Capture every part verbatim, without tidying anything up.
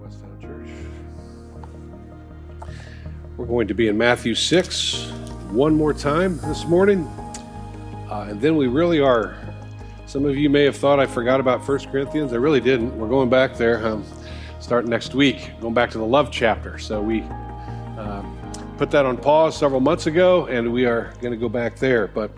Westtown Church. We're going to be in Matthew six one more time this morning, uh, and then we really are. Some of you may have thought I forgot about First Corinthians. I really didn't. We're going back there um, starting next week, going back to the love chapter. So we uh, put that on pause several months ago, and we are going to go back there. But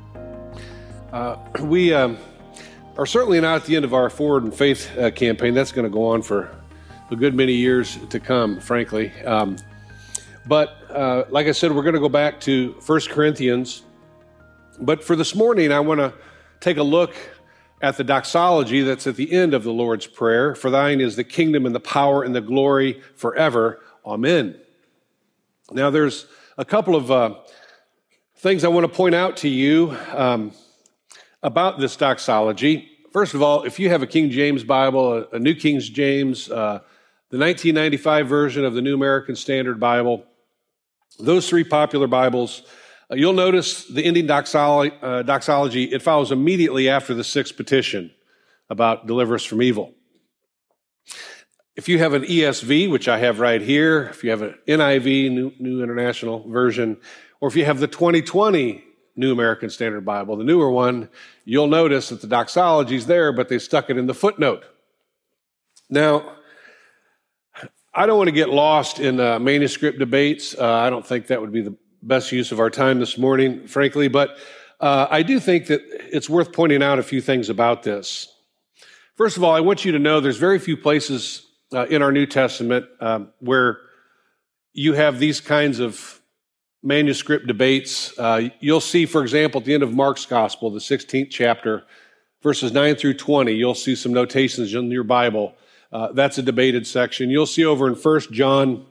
uh, we um, are certainly not at the end of our Forward in Faith uh, campaign. That's going to go on for a good many years to come, frankly. Um, but uh, like I said, we're going to go back to First Corinthians. But for this morning, I want to take a look at the doxology that's at the end of the Lord's Prayer. For thine is the kingdom and the power and the glory forever. Amen. Now, there's a couple of uh, things I want to point out to you um, about this doxology. First of all, if you have a King James Bible, a, a New King James, uh, the nineteen ninety-five version of the New American Standard Bible, those three popular Bibles, uh, you'll notice the ending doxology, uh, doxology, it follows immediately after the sixth petition about deliver us from evil. If you have an E S V, which I have right here, if you have an N I V, New, New International Version, or if you have the twenty twenty New American Standard Bible, the newer one, you'll notice that the doxology is there, but they stuck it in the footnote. Now, I don't want to get lost in uh, manuscript debates. Uh, I don't think that would be the best use of our time this morning, frankly, but uh, I do think that it's worth pointing out a few things about this. First of all, I want you to know there's very few places uh, in our New Testament um, where you have these kinds of manuscript debates. Uh, you'll see, for example, at the end of Mark's Gospel, the sixteenth chapter, verses nine through twenty, you'll see some notations in your Bible. Uh, that's a debated section. You'll see over in First John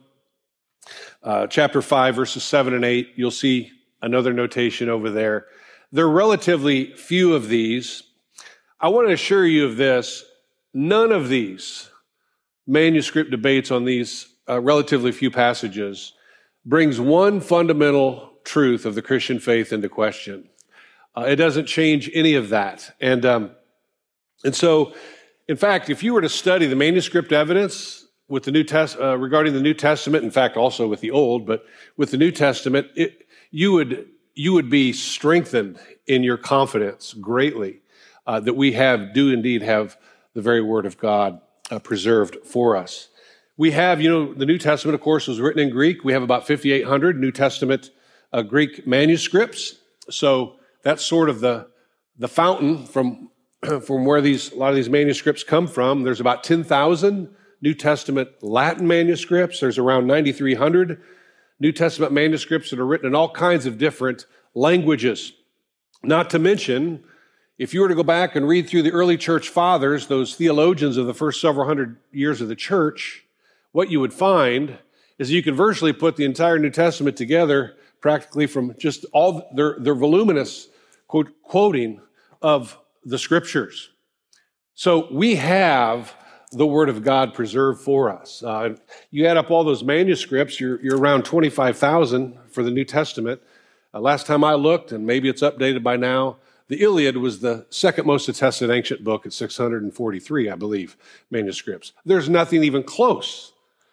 uh, chapter five, verses seven and eight, you'll see another notation over there. There are relatively few of these. I want to assure you of this. None of these manuscript debates on these uh, relatively few passages brings one fundamental truth of the Christian faith into question. Uh, it doesn't change any of that. And, um, and so, in fact, if you were to study the manuscript evidence with the New Test uh, regarding the New Testament, in fact, also with the Old, but with the New Testament, it, you would you would be strengthened in your confidence greatly uh, that we have do indeed have the very Word of God uh, preserved for us. We have, you know, the New Testament, of course, was written in Greek. We have about fifty-eight hundred New Testament uh, Greek manuscripts, so that's sort of the the fountain from. From where these a lot of these manuscripts come from. There's about ten thousand New Testament Latin manuscripts. There's around ninety-three hundred New Testament manuscripts that are written in all kinds of different languages. Not to mention, if you were to go back and read through the early church fathers, those theologians of the first several hundred years of the church, what you would find is you could virtually put the entire New Testament together practically from just all their, their voluminous quote, quoting of the Scriptures. So we have the Word of God preserved for us. Uh, you add up all those manuscripts, you're, you're around twenty-five thousand for the New Testament. Uh, last time I looked, and maybe it's updated by now, the Iliad was the second most attested ancient book at six hundred forty-three, I believe, manuscripts. There's nothing even close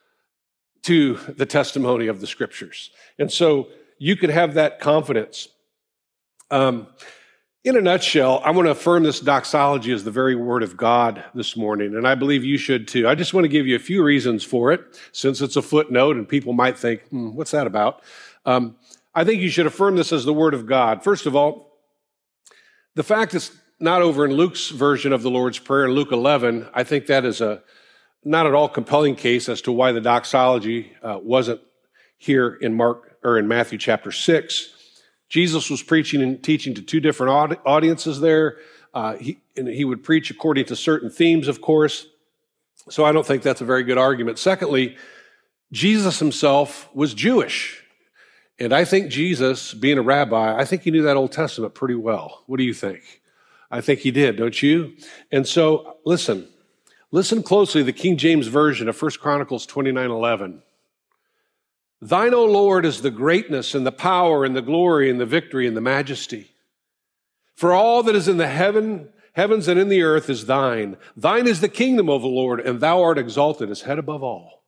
to the testimony of the Scriptures. And so you could have that confidence. Um, In a nutshell, I want to affirm this doxology as the very Word of God this morning, and I believe you should too. I just want to give you a few reasons for it, since it's a footnote and people might think, hmm, what's that about? Um, I think you should affirm this as the Word of God. First of all, the fact it's not over in Luke's version of the Lord's Prayer in Luke eleven, I think that is a not at all compelling case as to why the doxology uh, wasn't here in Mark or in Matthew chapter six. Jesus was preaching and teaching to two different audiences there. Uh, he, and he would preach according to certain themes, of course. So I don't think that's a very good argument. Secondly, Jesus himself was Jewish. And I think Jesus, being a rabbi, I think he knew that Old Testament pretty well. What do you think? I think he did, don't you? And so, listen. Listen closely to the King James Version of First Chronicles twenty-nine eleven. Thine, O Lord, is the greatness and the power and the glory and the victory and the majesty. For all that is in the heaven heavens and in the earth is thine. Thine is the kingdom, O the Lord, and thou art exalted as head above all.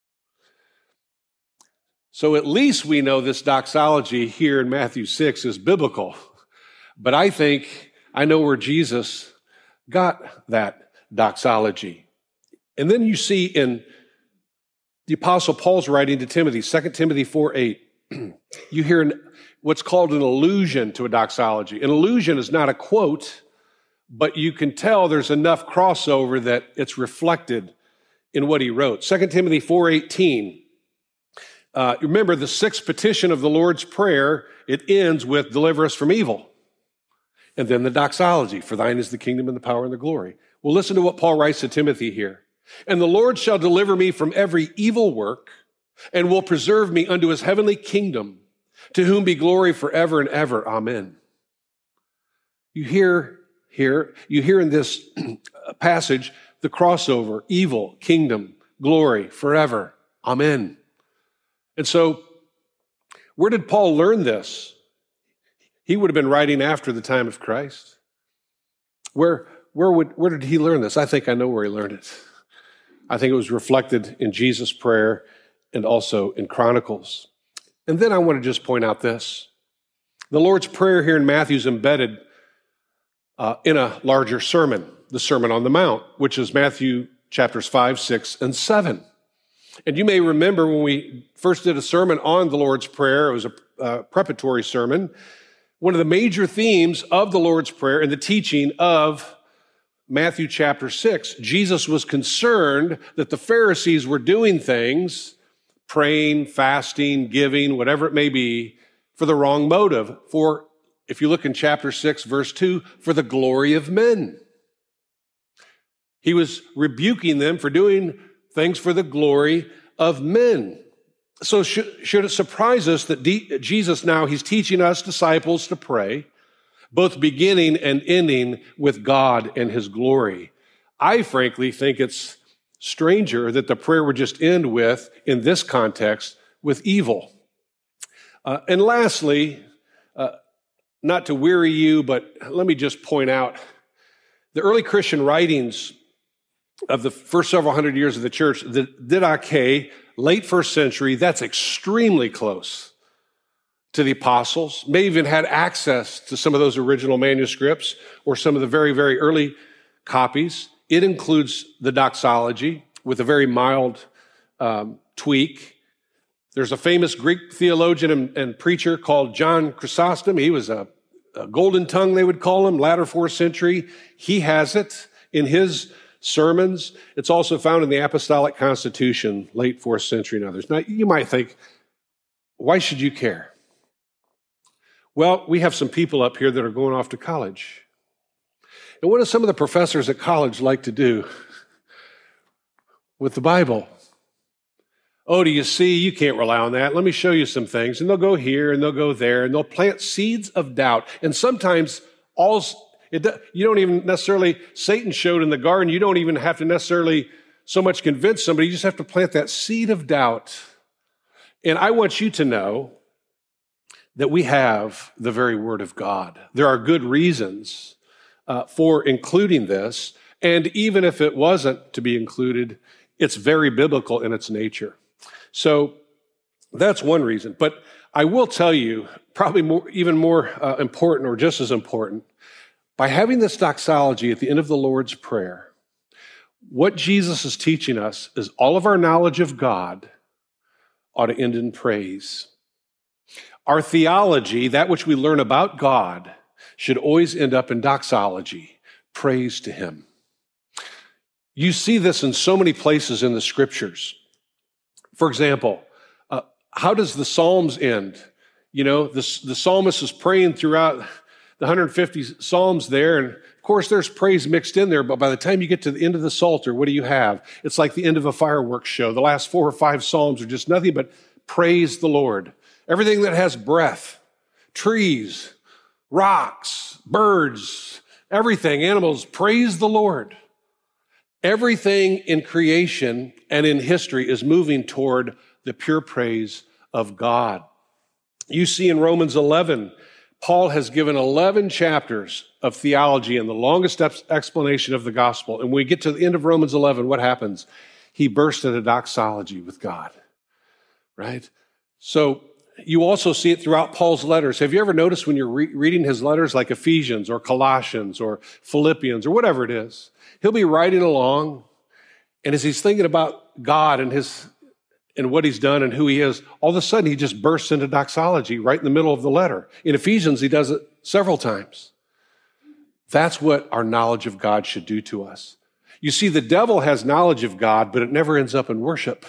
So at least we know this doxology here in Matthew six is biblical. But I think I know where Jesus got that doxology. And then you see in the Apostle Paul's writing to Timothy, Second Timothy four eight, you hear an, what's called an allusion to a doxology. An allusion is not a quote, but you can tell there's enough crossover that it's reflected in what he wrote. Second Timothy four eighteen, uh, remember the sixth petition of the Lord's Prayer, it ends with deliver us from evil. And then the doxology, for thine is the kingdom and the power and the glory. Well, listen to what Paul writes to Timothy here. And the Lord shall deliver me from every evil work and will preserve me unto his heavenly kingdom, to whom be glory forever and ever. Amen. You hear here, you hear in this passage the crossover, evil, kingdom, glory, forever. Amen. And so, where did Paul learn this? He would have been writing after the time of Christ. Where, where, would, where did he learn this? I think I know where he learned it. I think it was reflected in Jesus' prayer and also in Chronicles. And then I want to just point out this. The Lord's Prayer here in Matthew is embedded uh, in a larger sermon, the Sermon on the Mount, which is Matthew chapters five, six, and seven. And you may remember when we first did a sermon on the Lord's Prayer, it was a uh, preparatory sermon. One of the major themes of the Lord's Prayer and the teaching of Matthew chapter six, Jesus was concerned that the Pharisees were doing things, praying, fasting, giving, whatever it may be, for the wrong motive. For, if you look in chapter six, verse two, for the glory of men. He was rebuking them for doing things for the glory of men. So should, should it surprise us that D- Jesus now, he's teaching us disciples to pray, both beginning and ending with God and his glory? I frankly think it's stranger that the prayer would just end with, in this context, with evil. Uh, and lastly, uh, not to weary you, but let me just point out, the early Christian writings of the first several hundred years of the church, the Didache, late first century, that's extremely close to the apostles, may even had access to some of those original manuscripts or some of the very, very early copies. It includes the doxology with a very mild um, tweak. There's a famous Greek theologian and, and preacher called John Chrysostom. He was a, a golden tongue, they would call him, latter fourth century. He has it in his sermons. It's also found in the Apostolic Constitution, late fourth century and others. Now, you might think, why should you care? Well, we have some people up here that are going off to college. And what do some of the professors at college like to do with the Bible? Oh, do you see? You can't rely on that. Let me show you some things. And they'll go here and they'll go there and they'll plant seeds of doubt. And sometimes all It, you don't even necessarily, Satan showed in the garden, you don't even have to necessarily so much convince somebody, you just have to plant that seed of doubt. And I want you to know that we have the very Word of God. There are good reasons uh, for including this, and even if it wasn't to be included, it's very biblical in its nature. So that's one reason. But I will tell you, probably more, even more uh, important or just as important, by having this doxology at the end of the Lord's Prayer, what Jesus is teaching us is all of our knowledge of God ought to end in praise. Our theology, that which we learn about God, should always end up in doxology, praise to Him. You see this in so many places in the Scriptures. For example, uh, how does the Psalms end? You know, the, the psalmist is praying throughout the one hundred fifty Psalms there, and of course there's praise mixed in there, but by the time you get to the end of the Psalter, what do you have? It's like the end of a fireworks show. The last four or five Psalms are just nothing but praise the Lord. Everything that has breath, trees, rocks, birds, everything, animals, praise the Lord. Everything in creation and in history is moving toward the pure praise of God. You see in Romans eleven, Paul has given eleven chapters of theology and the longest explanation of the gospel. And when we get to the end of Romans eleven, what happens? He bursts into doxology with God, right? So you also see it throughout Paul's letters. Have you ever noticed when you're re- reading his letters like Ephesians or Colossians or Philippians or whatever it is, he'll be writing along, and as he's thinking about God and his and what he's done and who he is, all of a sudden he just bursts into doxology right in the middle of the letter. In Ephesians, he does it several times. That's what our knowledge of God should do to us. You see, the devil has knowledge of God, but it never ends up in worship.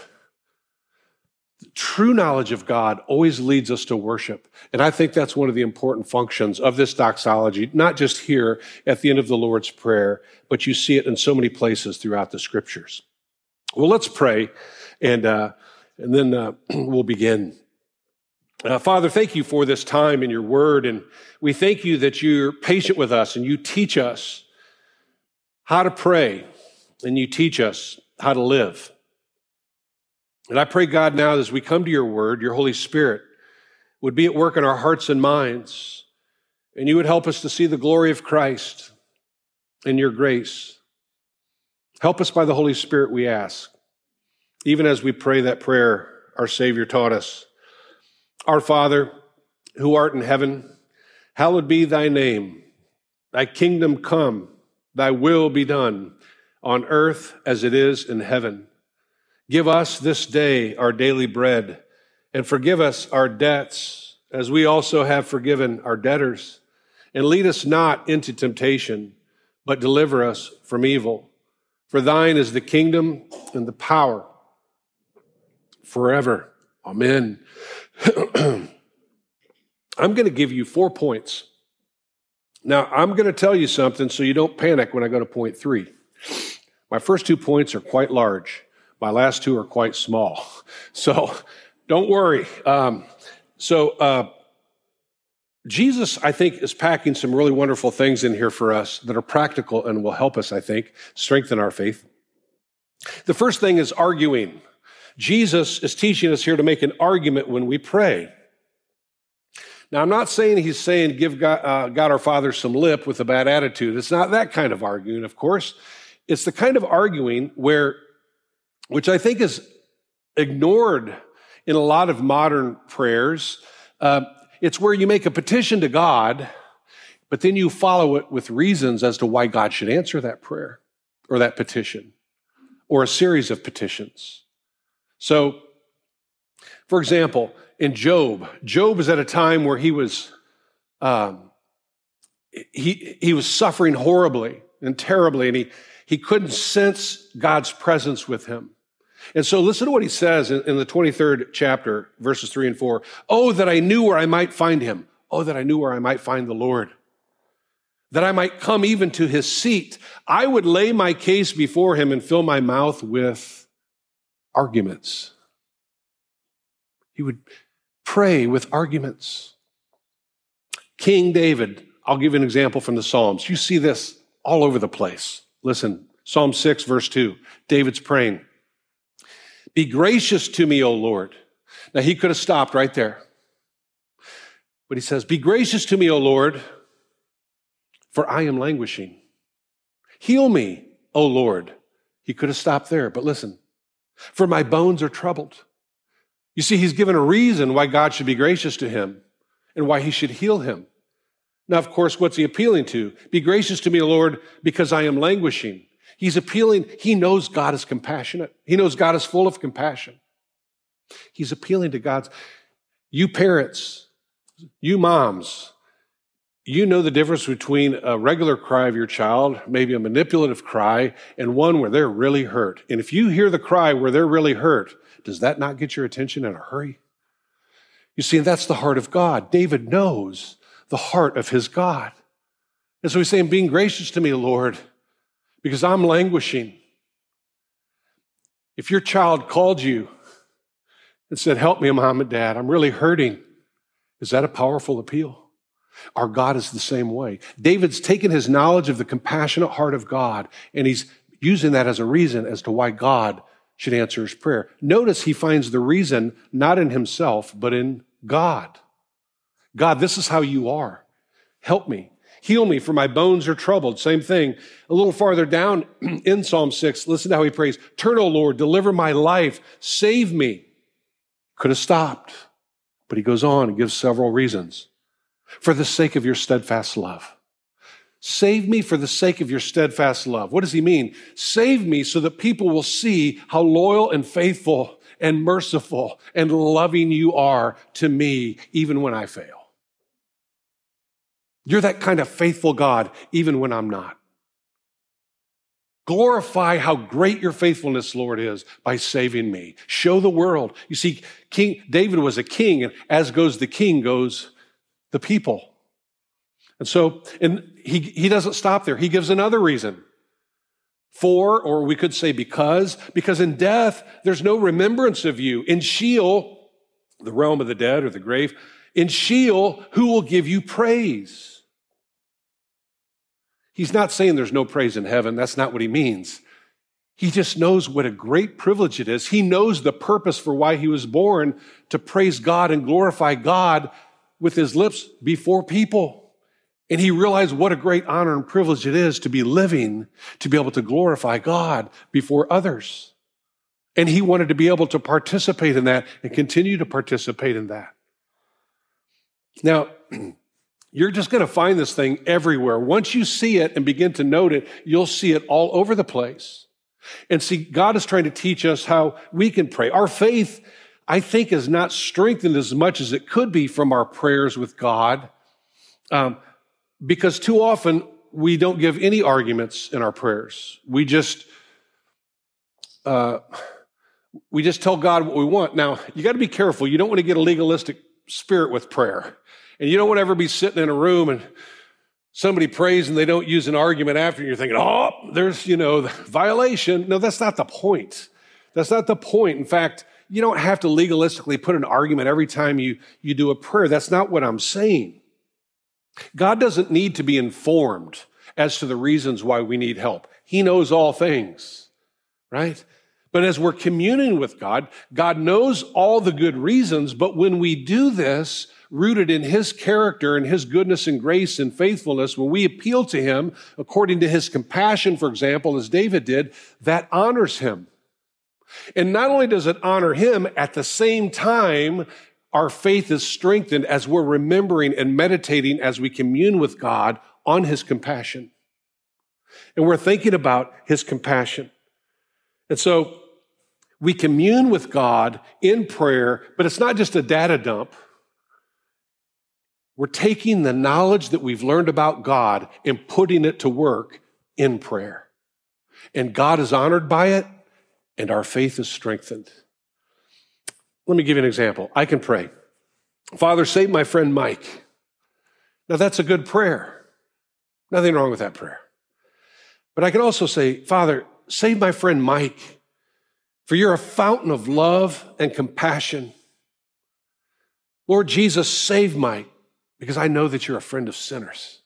True knowledge of God always leads us to worship. And I think that's one of the important functions of this doxology, not just here at the end of the Lord's Prayer, but you see it in so many places throughout the scriptures. Well, let's pray, and uh, and then uh, we'll begin. Uh, Father, thank you for this time in your word, and we thank you that you're patient with us and you teach us how to pray, and you teach us how to live. And I pray, God, now as we come to your word, your Holy Spirit would be at work in our hearts and minds, and you would help us to see the glory of Christ and your grace. Help us by the Holy Spirit, we ask, even as we pray that prayer our Savior taught us. Our Father, who art in heaven, hallowed be thy name. Thy kingdom come, thy will be done, on earth as it is in heaven. Give us this day our daily bread, and forgive us our debts, as we also have forgiven our debtors. And lead us not into temptation, but deliver us from evil. For thine is the kingdom and the power forever. Amen. I'm going to give you four points. Now, I'm going to tell you something so you don't panic when I go to point three. My first two points are quite large. My last two are quite small. So don't worry. Um, so uh, Jesus, I think, is packing some really wonderful things in here for us that are practical and will help us, I think, strengthen our faith. The first thing is arguing. Jesus is teaching us here to make an argument when we pray. Now, I'm not saying he's saying give God, uh, God our Father some lip with a bad attitude. It's not that kind of arguing, of course. It's the kind of arguing where, which I think is ignored in a lot of modern prayers. Uh, it's where you make a petition to God, but then you follow it with reasons as to why God should answer that prayer or that petition or a series of petitions. So, for example, in Job, Job is at a time where he was um, he he was suffering horribly and terribly, and he he couldn't sense God's presence with him. And so listen to what he says in, in the twenty-third chapter, verses three and four. Oh, that I knew where I might find him. Oh, that I knew where I might find the Lord. That I might come even to his seat. I would lay my case before him and fill my mouth with arguments. He would pray with arguments. King David, I'll give you an example from the Psalms. You see this all over the place. Listen, Psalm six, verse two, David's praying. Be gracious to me, O Lord. Now, he could have stopped right there. But he says, be gracious to me, O Lord, for I am languishing. Heal me, O Lord. He could have stopped there, but listen. For my bones are troubled. You see, he's given a reason why God should be gracious to him and why he should heal him. Now, of course, what's he appealing to? Be gracious to me, O Lord, because I am languishing. He's appealing, he knows God is compassionate. He knows God is full of compassion. He's appealing to God's, you parents, you moms, you know the difference between a regular cry of your child, maybe a manipulative cry, and one where they're really hurt. And if you hear the cry where they're really hurt, does that not get your attention in a hurry? You see, that's the heart of God. David knows the heart of his God. And so he's saying, being gracious to me, Lord, because I'm languishing. If your child called you and said, help me, Mom and Dad, I'm really hurting, is that a powerful appeal? Our God is the same way. David's taken his knowledge of the compassionate heart of God, and he's using that as a reason as to why God should answer his prayer. Notice he finds the reason not in himself, but in God. God, this is how you are. Help me. Heal me, for my bones are troubled. Same thing. A little farther down in Psalm six, listen to how he prays. Turn, O Lord, deliver my life. Save me. Could have stopped, but he goes on and gives several reasons. For the sake of your steadfast love. Save me for the sake of your steadfast love. What does he mean? Save me so that people will see how loyal and faithful and merciful and loving you are to me, even when I fail. You're that kind of faithful God, even when I'm not. Glorify how great your faithfulness, Lord, is by saving me. Show the world. You see, King David was a king, and as goes the king, goes the people. And so, and he, he doesn't stop there. He gives another reason. For, or we could say because, because in death, there's no remembrance of you. In Sheol, the realm of the dead or the grave, in Sheol, who will give you praise? He's not saying there's no praise in heaven. That's not what he means. He just knows what a great privilege it is. He knows the purpose for why he was born, to praise God and glorify God with his lips before people. And he realized what a great honor and privilege it is to be living, to be able to glorify God before others. And he wanted to be able to participate in that and continue to participate in that. Now, you're just going to find this thing everywhere. Once you see it and begin to note it, you'll see it all over the place. And see, God is trying to teach us how we can pray. Our faith, I think, is not strengthened as much as it could be from our prayers with God, um, because too often we don't give any arguments in our prayers. We just, uh, we just tell God what we want. Now, you got to be careful. You don't want to get a legalistic spirit with prayer. And you don't want to ever be sitting in a room and somebody prays and they don't use an argument after, and you're thinking, oh, there's, you know, violation. No, that's not the point. That's not the point. In fact, you don't have to legalistically put an argument every time you, you do a prayer. That's not what I'm saying. God doesn't need to be informed as to the reasons why we need help. He knows all things, right? But as we're communing with God, God knows all the good reasons, but when we do this, rooted in his character and his goodness and grace and faithfulness, when we appeal to him according to his compassion, for example, as David did, that honors him. And not only does it honor him, at the same time, our faith is strengthened as we're remembering and meditating as we commune with God on his compassion. And we're thinking about his compassion. And so we commune with God in prayer, but it's not just a data dump. We're taking the knowledge that we've learned about God and putting it to work in prayer. And God is honored by it, and our faith is strengthened. Let me give you an example. I can pray, Father, save my friend Mike. Now, that's a good prayer. Nothing wrong with that prayer. But I can also say, Father, save my friend Mike, for you're a fountain of love and compassion. Lord Jesus, save Mike, because I know that you're a friend of sinners.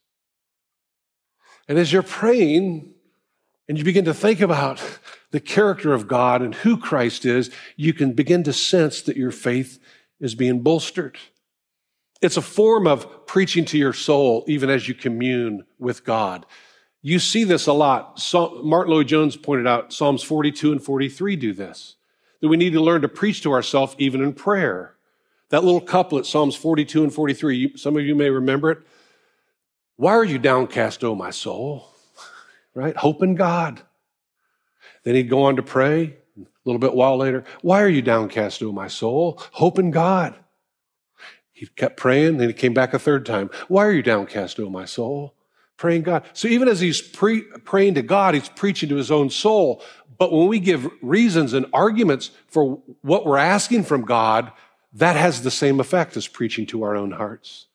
And as you're praying and you begin to think about the character of God and who Christ is, you can begin to sense that your faith is being bolstered. It's a form of preaching to your soul, even as you commune with God. You see this a lot. Martin Lloyd-Jones pointed out Psalms forty-two and forty-three do this, that we need to learn to preach to ourselves even in prayer. That little couplet, Psalms forty-two and forty-three, some of you may remember it. Why are you downcast, O my soul? Right? Hope in God. Then he'd go on to pray a little bit while later. Why are you downcast, O my soul? Hope in God. He kept praying, then he came back a third time. Why are you downcast, O my soul? Praying God. So even as he's pre- praying to God, he's preaching to his own soul. But when we give reasons and arguments for what we're asking from God, that has the same effect as preaching to our own hearts.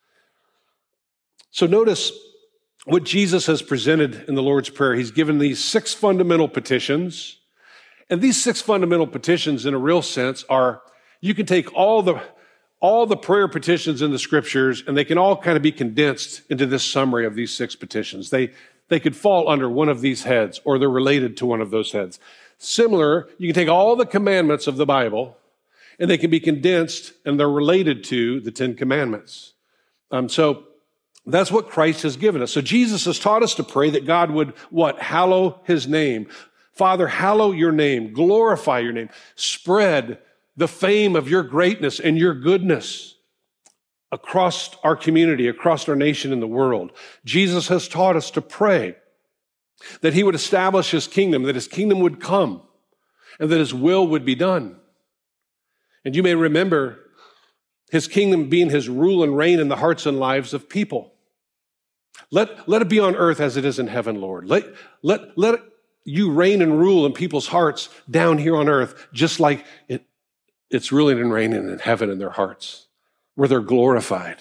So notice what Jesus has presented in the Lord's Prayer. He's given these six fundamental petitions. And these six fundamental petitions, in a real sense, are, you can take all the, all the prayer petitions in the scriptures, and they can all kind of be condensed into this summary of these six petitions. They, they could fall under one of these heads, or they're related to one of those heads. Similar, you can take all the commandments of the Bible, and they can be condensed, and they're related to the Ten Commandments. Um, so That's what Christ has given us. So Jesus has taught us to pray that God would, what? Hallow his name. Father, hallow your name. Glorify your name. Spread the fame of your greatness and your goodness across our community, across our nation and the world. Jesus has taught us to pray that he would establish his kingdom, that his kingdom would come, and that his will would be done. And you may remember his kingdom being his rule and reign in the hearts and lives of people. Let, let it be on earth as it is in heaven, Lord. Let, let, let you reign and rule in people's hearts down here on earth, just like it, it's ruling and reigning in heaven in their hearts, where they're glorified.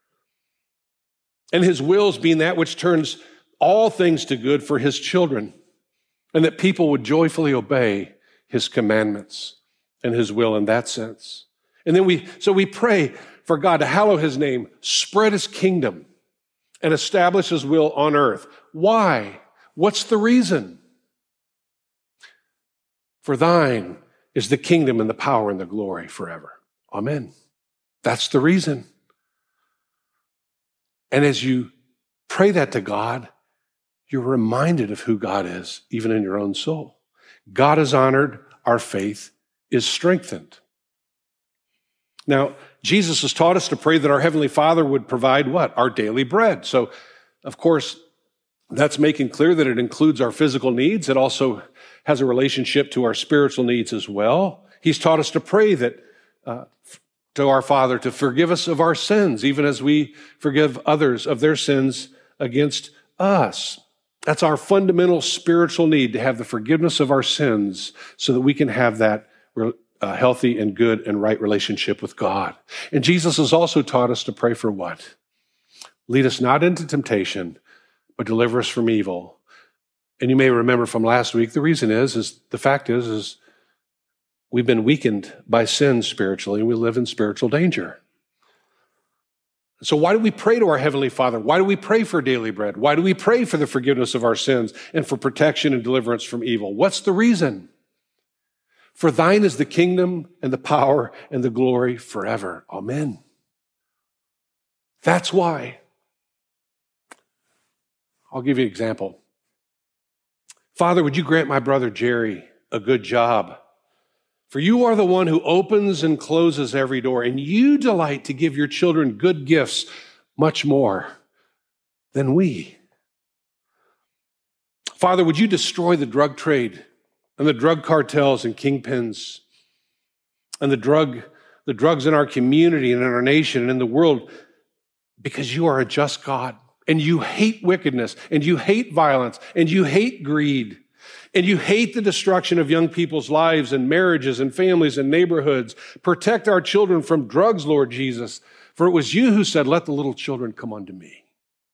And his wills being that which turns all things to good for his children, and that people would joyfully obey his commandments and his will in that sense. And then we, so we pray for God to hallow his name, spread his kingdom, and establish his will on earth. Why? What's the reason? For thine is the kingdom and the power and the glory forever. Amen. That's the reason. And as you pray that to God, you're reminded of who God is, even in your own soul. God is honored, our faith is strengthened. Now, Jesus has taught us to pray that our Heavenly Father would provide what? Our daily bread. So, of course, that's making clear that it includes our physical needs. It also has a relationship to our spiritual needs as well. He's taught us to pray that uh, to our Father to forgive us of our sins, even as we forgive others of their sins against us. That's our fundamental spiritual need, to have the forgiveness of our sins so that we can have that uh, healthy and good and right relationship with God. And Jesus has also taught us to pray for what? Lead us not into temptation, but deliver us from evil. And you may remember from last week, the reason is, is the fact is, is we've been weakened by sin spiritually, and we live in spiritual danger. So why do we pray to our Heavenly Father? Why do we pray for daily bread? Why do we pray for the forgiveness of our sins and for protection and deliverance from evil? What's the reason? For thine is the kingdom and the power and the glory forever. Amen. That's why. I'll give you an example. Father, would you grant my brother Jerry a good job? For you are the one who opens and closes every door, and you delight to give your children good gifts much more than we. Father, would you destroy the drug trade and the drug cartels and kingpins and the drug, the drugs in our community and in our nation and in the world, because you are a just God, and you hate wickedness, and you hate violence, and you hate greed. And you hate the destruction of young people's lives and marriages and families and neighborhoods. Protect our children from drugs, Lord Jesus. For it was you who said, let the little children come unto me.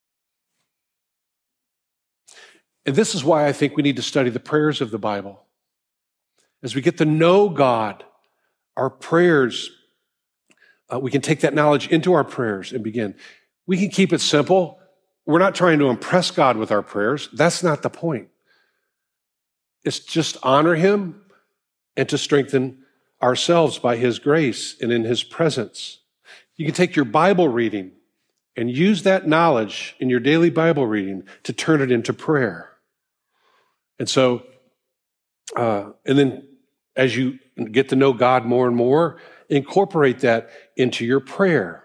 And this is why I think we need to study the prayers of the Bible. As we get to know God, our prayers, uh, we can take that knowledge into our prayers and begin. We can keep it simple. We're not trying to impress God with our prayers. That's not the point. It's just honor him and to strengthen ourselves by his grace and in his presence. You can take your Bible reading and use that knowledge in your daily Bible reading to turn it into prayer. And so, uh, and then as you get to know God more and more, incorporate that into your prayer.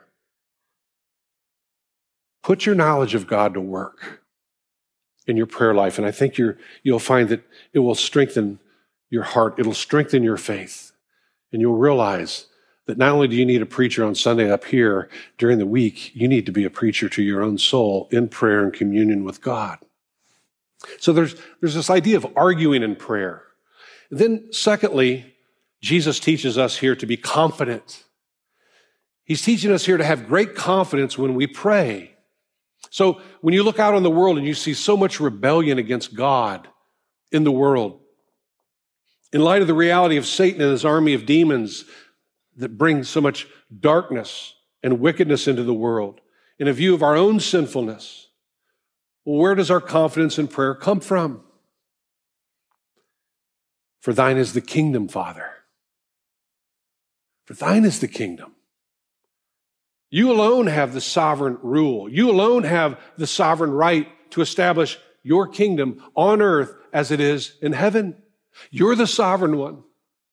Put your knowledge of God to work in your prayer life. And I think you're, you'll find that it will strengthen your heart. It'll strengthen your faith. And you'll realize that not only do you need a preacher on Sunday up here, during the week, you need to be a preacher to your own soul in prayer and communion with God. So there's, there's this idea of arguing in prayer. And then secondly, Jesus teaches us here to be confident. He's teaching us here to have great confidence when we pray. So when you look out on the world and you see so much rebellion against God in the world, in light of the reality of Satan and his army of demons that bring so much darkness and wickedness into the world, in a view of our own sinfulness, well, where does our confidence in prayer come from? For thine is the kingdom, Father. For thine is the kingdom. You alone have the sovereign rule. You alone have the sovereign right to establish your kingdom on earth as it is in heaven. You're the sovereign one.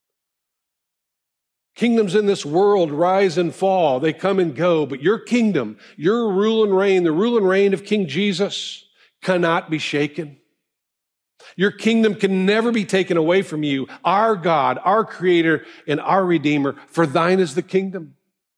Kingdoms in this world rise and fall. They come and go. But your kingdom, your rule and reign, the rule and reign of King Jesus cannot be shaken. Your kingdom can never be taken away from you, our God, our Creator, and our Redeemer, for thine is the kingdom.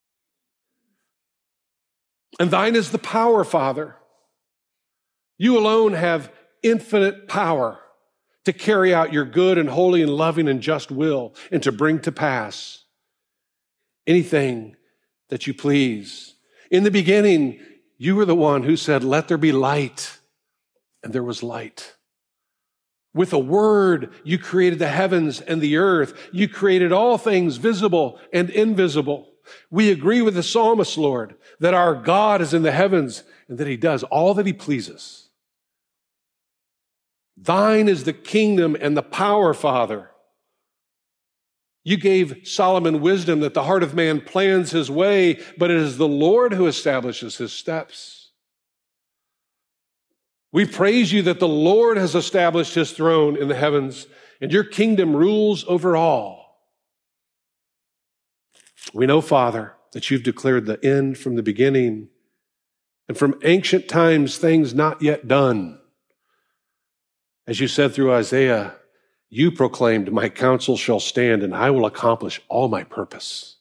And thine is the power, Father. You alone have infinite power to carry out your good and holy and loving and just will and to bring to pass anything that you please. In the beginning, you were the one who said, let there be light, and there was light. With a word, you created the heavens and the earth. You created all things visible and invisible. We agree with the psalmist, Lord, that our God is in the heavens and that he does all that he pleases. Thine is the kingdom and the power, Father. You gave Solomon wisdom that the heart of man plans his way, but it is the Lord who establishes his steps. We praise you that the Lord has established his throne in the heavens, and your kingdom rules over all. We know, Father, that you've declared the end from the beginning, and from ancient times, things not yet done. As you said through Isaiah, you proclaimed, my counsel shall stand, and I will accomplish all my purpose.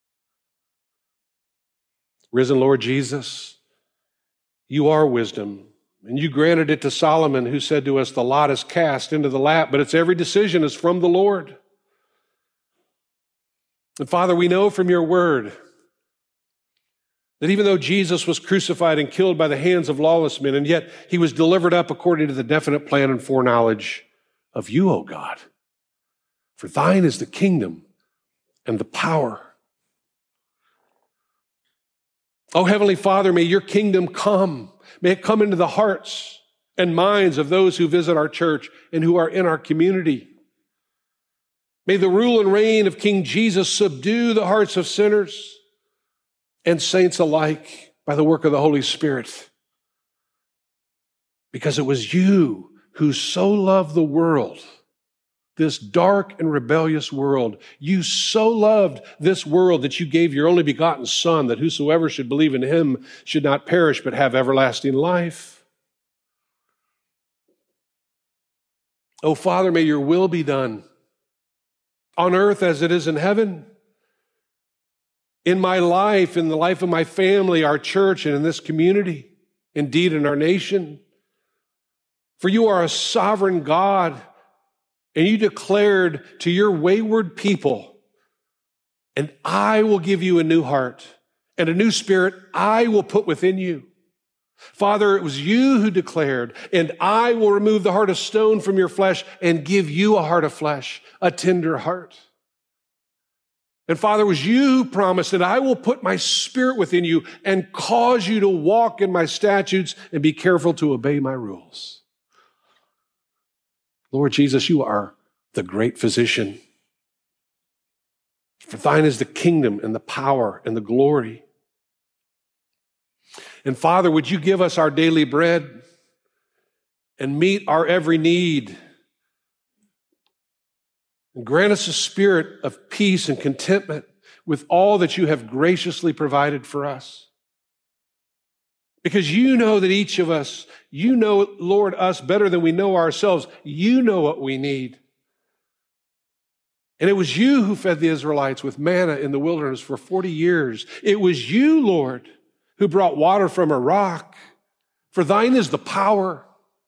Risen Lord Jesus, you are wisdom, and you granted it to Solomon, who said to us, the lot is cast into the lap, but it's every decision is from the Lord. And Father, we know from your word that even though Jesus was crucified and killed by the hands of lawless men, and yet he was delivered up according to the definite plan and foreknowledge of you, O God. For thine is the kingdom and the power. O Heavenly Father, may your kingdom come. May it come into the hearts and minds of those who visit our church and who are in our community. May the rule and reign of King Jesus subdue the hearts of sinners and saints alike by the work of the Holy Spirit. Because it was you who so loved the world, this dark and rebellious world. You so loved this world that you gave your only begotten Son, that whosoever should believe in him should not perish but have everlasting life. Oh, Father, may your will be done on earth as it is in heaven. In my life, in the life of my family, our church, and in this community, indeed in our nation. For you are a sovereign God, and you declared to your wayward people, and I will give you a new heart, and a new spirit I will put within you. Father, it was you who declared, and I will remove the heart of stone from your flesh and give you a heart of flesh, a tender heart. And Father, it was you who promised that I will put my spirit within you and cause you to walk in my statutes and be careful to obey my rules. Lord Jesus, you are the great physician. For thine is the kingdom and the power and the glory. And Father, would you give us our daily bread and meet our every need? And grant us a spirit of peace and contentment with all that you have graciously provided for us. Because you know that each of us, you know, Lord, us better than we know ourselves. You know what we need. And it was you who fed the Israelites with manna in the wilderness for forty years. It was you, Lord, who brought water from a rock. For thine is the power.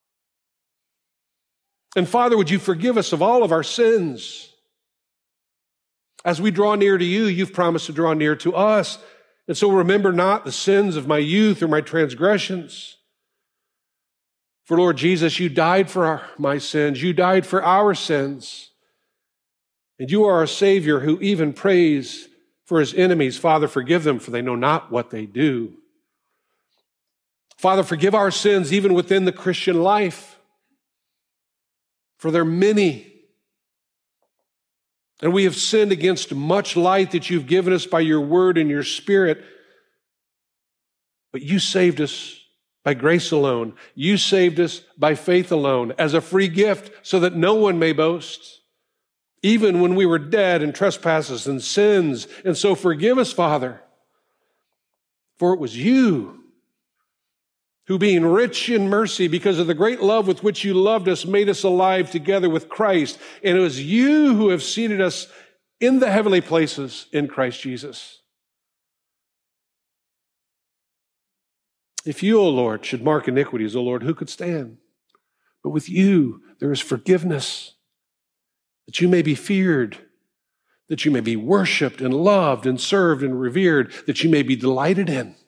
And Father, would you forgive us of all of our sins? As we draw near to you, you've promised to draw near to us. And so remember not the sins of my youth or my transgressions. For Lord Jesus, you died for our, my sins. You died for our sins. And you are a Savior who even prays for his enemies. Father, forgive them, for they know not what they do. Father, forgive our sins even within the Christian life, for they're many. And we have sinned against much light that you've given us by your word and your spirit. But you saved us by grace alone. You saved us by faith alone, as a free gift, so that no one may boast, even when we were dead in trespasses and sins. And so forgive us, Father, for it was you who, being rich in mercy because of the great love with which you loved us, made us alive together with Christ. And it was you who have seated us in the heavenly places in Christ Jesus. If you, O Lord, should mark iniquities, O Lord, who could stand? But with you there is forgiveness, that you may be feared, that you may be worshiped and loved and served and revered, that you may be delighted in.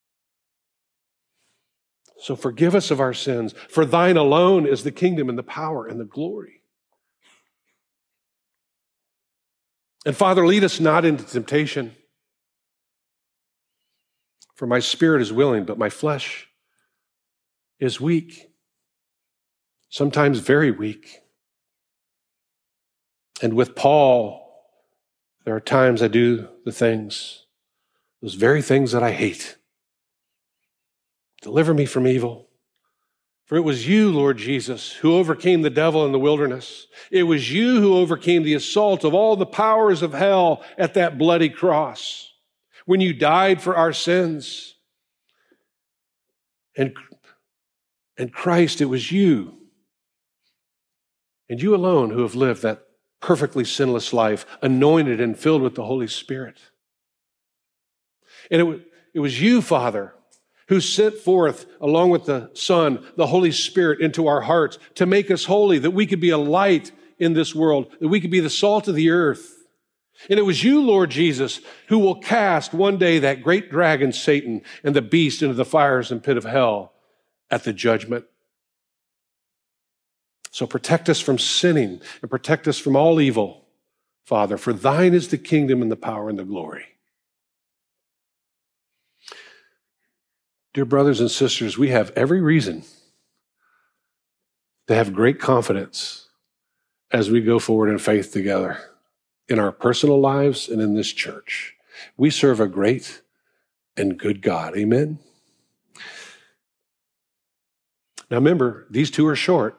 So forgive us of our sins, for thine alone is the kingdom and the power and the glory. And Father, lead us not into temptation, for my spirit is willing, but my flesh is weak, sometimes very weak. And with Paul, there are times I do the things, those very things that I hate. Deliver me from evil. For it was you, Lord Jesus, who overcame the devil in the wilderness. It was you who overcame the assault of all the powers of hell at that bloody cross, when you died for our sins. And, and Christ, it was you, and you alone, who have lived that perfectly sinless life, anointed and filled with the Holy Spirit. And it, it was you, Father, who sent forth, along with the Son, the Holy Spirit into our hearts to make us holy, that we could be a light in this world, that we could be the salt of the earth. And it was you, Lord Jesus, who will cast one day that great dragon, Satan, and the beast into the fires and pit of hell at the judgment. So protect us from sinning and protect us from all evil, Father, for thine is the kingdom and the power and the glory. Dear brothers and sisters, we have every reason to have great confidence as we go forward in faith together in our personal lives and in this church. We serve a great and good God. Amen? Now remember, these two are short.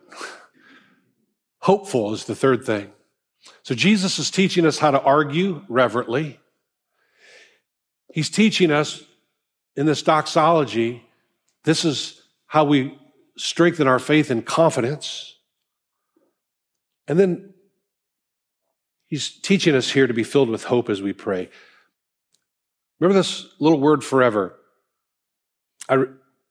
Hopeful is the third thing. So Jesus is teaching us how to argue reverently. He's teaching us in this doxology, this is how we strengthen our faith and confidence. And then he's teaching us here to be filled with hope as we pray. Remember this little word, forever. I,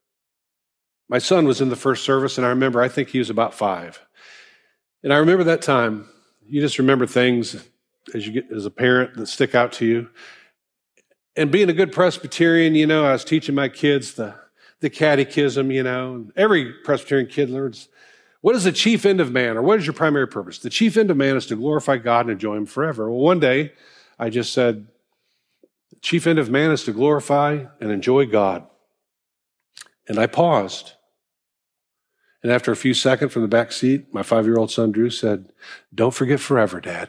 my son was in the first service, and I remember, I think he was about five. And I remember that time. You just remember things as you get as a parent that stick out to you. And being a good Presbyterian, you know, I was teaching my kids the, the catechism, you know. Every Presbyterian kid learns, what is the chief end of man, or what is your primary purpose? The chief end of man is to glorify God and enjoy him forever. Well, one day, I just said, the chief end of man is to glorify and enjoy God. And I paused. And after a few seconds from the back seat, my five-year-old son, Drew, said, don't forget forever, Dad.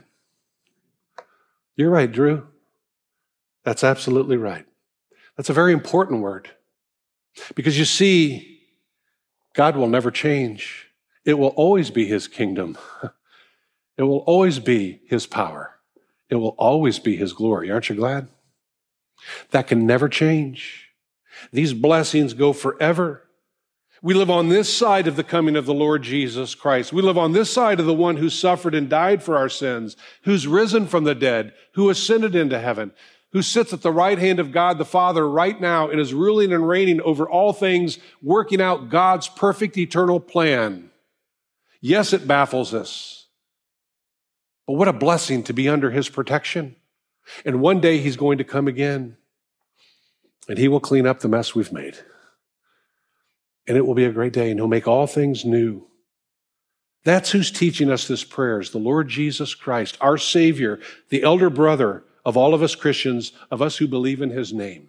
You're right, Drew. That's absolutely right. That's a very important word. Because you see, God will never change. It will always be his kingdom. It will always be his power. It will always be his glory. Aren't you glad? That can never change. These blessings go forever. We live on this side of the coming of the Lord Jesus Christ. We live on this side of the one who suffered and died for our sins, who's risen from the dead, who ascended into heaven, who sits at the right hand of God the Father right now and is ruling and reigning over all things, working out God's perfect eternal plan. Yes, it baffles us, but what a blessing to be under his protection. And one day he's going to come again, and he will clean up the mess we've made. And it will be a great day, and he'll make all things new. That's who's teaching us this prayer, is the Lord Jesus Christ, our Savior, the elder brother of all of us Christians, of us who believe in his name.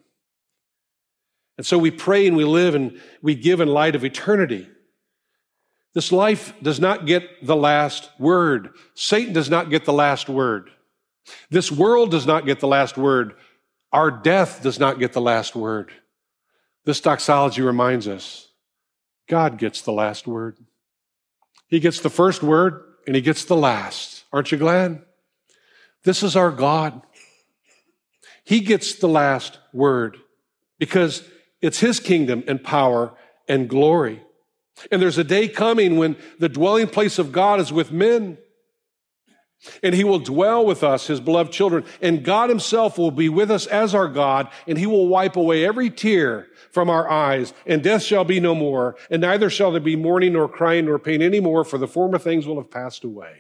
And so we pray and we live and we give in light of eternity. This life does not get the last word. Satan does not get the last word. This world does not get the last word. Our death does not get the last word. This doxology reminds us God gets the last word. He gets the first word and he gets the last. Aren't you glad? This is our God. He gets the last word because it's his kingdom and power and glory. And there's a day coming when the dwelling place of God is with men. And he will dwell with us, his beloved children. And God himself will be with us as our God, and he will wipe away every tear from our eyes. And death shall be no more, and neither shall there be mourning nor crying nor pain any more, for the former things will have passed away.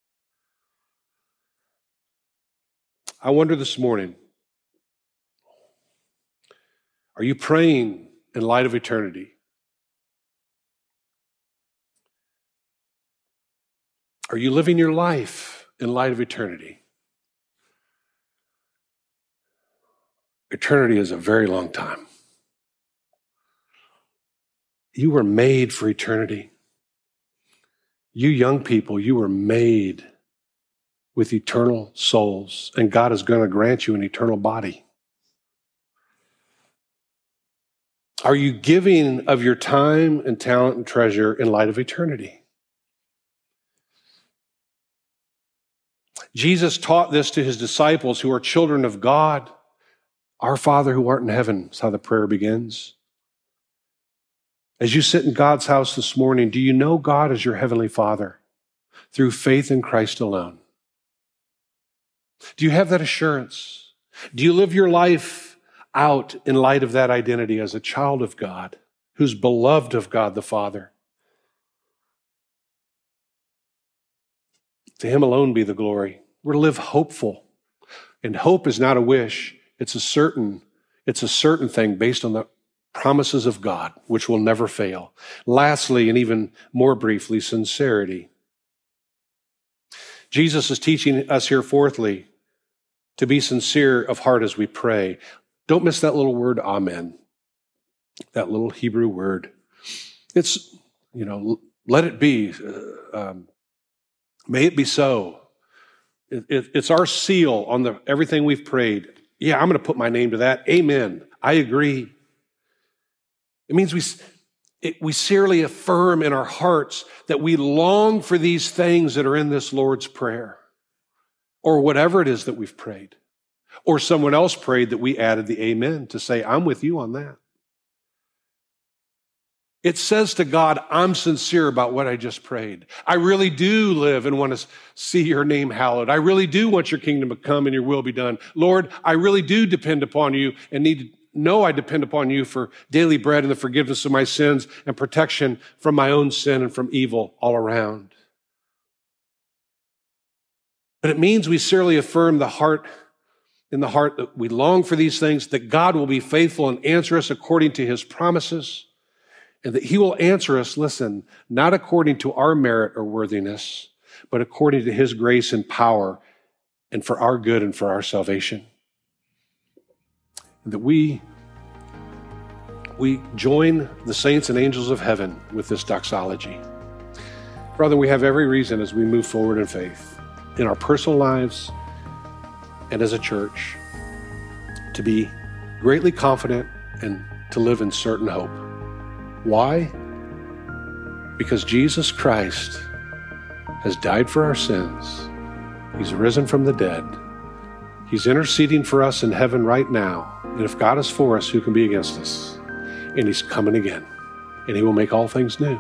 I wonder this morning, are you praying in light of eternity? Are you living your life in light of eternity? Eternity is a very long time. You were made for eternity. You young people, you were made with eternal souls, and God is going to grant you an eternal body. Are you giving of your time and talent and treasure in light of eternity? Jesus taught this to his disciples who are children of God. Our Father who art in heaven is how the prayer begins. As you sit in God's house this morning, do you know God as your heavenly Father through faith in Christ alone? Do you have that assurance? Do you live your life out in light of that identity as a child of God, who's beloved of God the Father? To him alone be the glory. We're to live hopeful. And hope is not a wish. It's a certain, it's a certain thing based on the promises of God, which will never fail. Lastly, and even more briefly, sincerity. Jesus is teaching us here, fourthly, to be sincere of heart as we pray. Don't miss that little word, amen. That little Hebrew word. It's, you know, let it be. Uh, um, may it be so. It, it, it's our seal on the everything we've prayed. Yeah, I'm going to put my name to that. Amen. I agree. It means we, it, we sincerely affirm in our hearts that we long for these things that are in this Lord's Prayer, or whatever it is that we've prayed. Or someone else prayed that we added the amen to say, I'm with you on that. It says to God, I'm sincere about what I just prayed. I really do live and want to see your name hallowed. I really do want your kingdom to come and your will be done. Lord, I really do depend upon you and need to know I depend upon you for daily bread and the forgiveness of my sins and protection from my own sin and from evil all around. But it means we sincerely affirm the heart in the heart that we long for these things, that God will be faithful and answer us according to his promises, and that he will answer us, listen, not according to our merit or worthiness, but according to his grace and power and for our good and for our salvation. And that we, we join the saints and angels of heaven with this doxology. Brother, we have every reason as we move forward in faith, in our personal lives and as a church, to be greatly confident and to live in certain hope. Why? Because Jesus Christ has died for our sins. He's risen from the dead. He's interceding for us in heaven right now. And if God is for us, who can be against us? And he's coming again. And he will make all things new.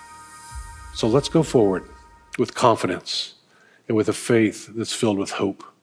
So let's go forward with confidence and with a faith that's filled with hope.